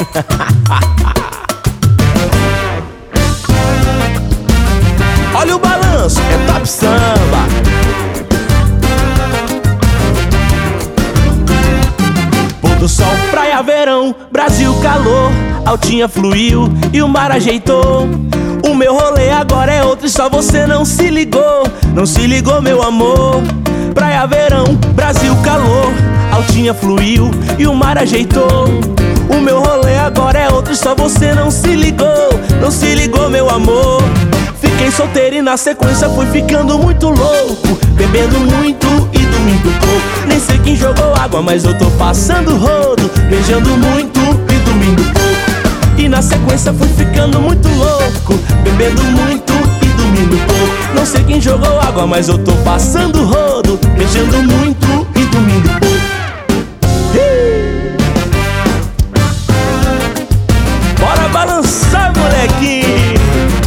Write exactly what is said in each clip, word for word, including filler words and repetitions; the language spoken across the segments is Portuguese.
Olha o balanço, é top samba. Pôr do sol, praia, verão, Brasil, calor. Altinha fluiu e o mar ajeitou. O meu rolê agora é outro e só você não se ligou. Não se ligou, meu amor. Praia, verão, Brasil, calor. Altinha fluiu e o mar ajeitou. O meu rolê agora é outro e só você não se ligou. Não se ligou, meu amor. Fiquei solteiro e na sequência fui ficando muito louco, bebendo muito e dormindo pouco. Nem sei quem jogou água, mas eu tô passando rodo, beijando muito e dormindo pouco. E na sequência fui ficando muito louco, bebendo muito e dormindo pouco. Não sei quem jogou água, mas eu tô passando rodo, beijando muito e dormindo pouco. Bora balançar, molequinho.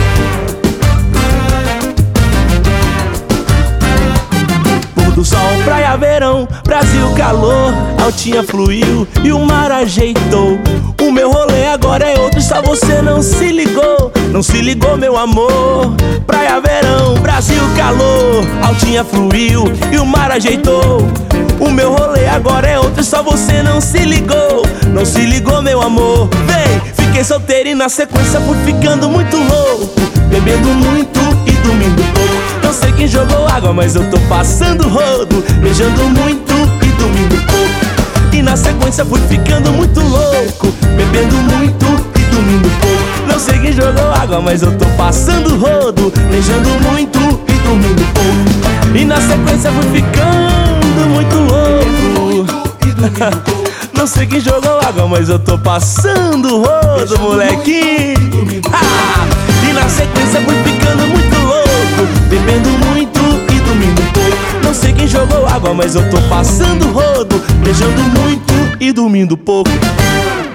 Pôr do sol, praia, verão, Brasil, calor. Altinha fluiu e o mar ajeitou. O meu rolê agora é outro, só você não se ligou. Não se ligou, meu amor. Praia, verão, Brasil, calor. Altinha fluiu e o mar ajeitou. O meu rolê agora é outro, só você não se ligou. Não se ligou, meu amor. Vem, fiquei solteiro e na sequência fui ficando muito louco, bebendo muito e dormindo pouco. Não sei quem jogou água, mas eu tô passando rodo, beijando muito e dormindo pouco. E na sequência fui ficando muito louco, bebendo muito e dormindo pouco. Não sei quem jogou água, mas eu tô passando rodo, beijando muito e dormindo pouco. E na sequência fui ficando muito louco. Não sei quem jogou água, mas eu tô passando rodo, molequinho. Ah! E na sequência fui ficando muito louco, bebendo muito e dormindo pouco. Não sei quem jogou água, mas eu tô passando rodo, beijando muito e dormindo pouco.